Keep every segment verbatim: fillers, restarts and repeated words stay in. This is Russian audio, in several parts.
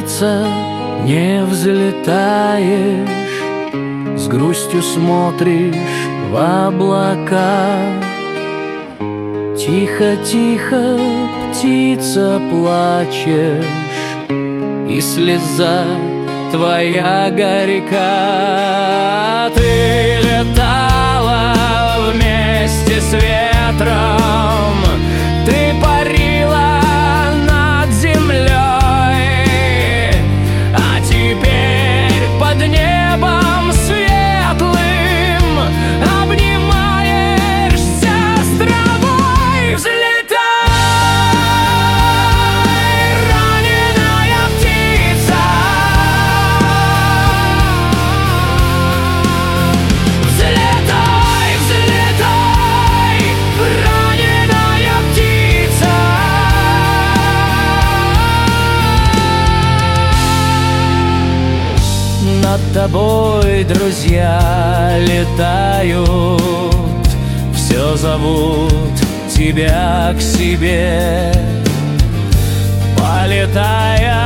птица, не взлетаешь, с грустью смотришь в облака. Тихо-тихо, птица, плачешь, и слеза твоя горька. Ты летала вместе с ветром, ты парила над землей, а теперь под небом светлым обнимаешься с травой. Взлетай, раненая птица, взлетай, взлетай, раненая птица. Над тобой друзья летают, все зовут тебя к себе. Полетая,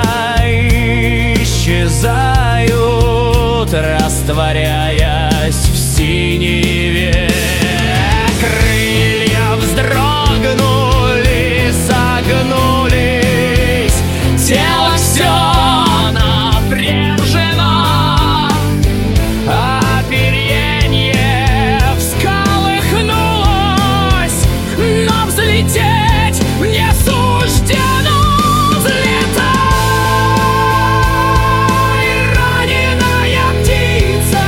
исчезают, растворяясь в синеве. Крылья вздрогнули, согнулись, тело все напряжено, а оперенье всколыхнулось, но взлететь не суждено. Взлетай, раненая птица,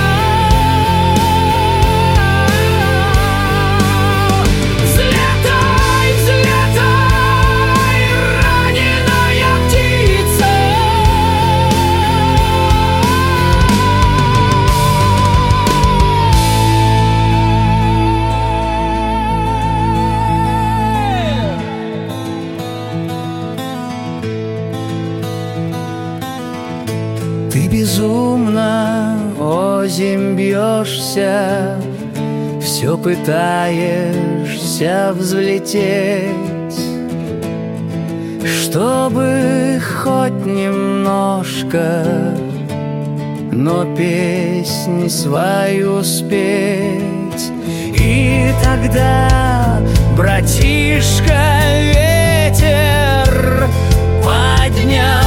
взлетай, взлетай, раненая птица. Ты безумно озимь бьешься, все пытаешься взлететь, чтобы хоть немножко, но песнь свою спеть. И тогда, братишка, ветер поднял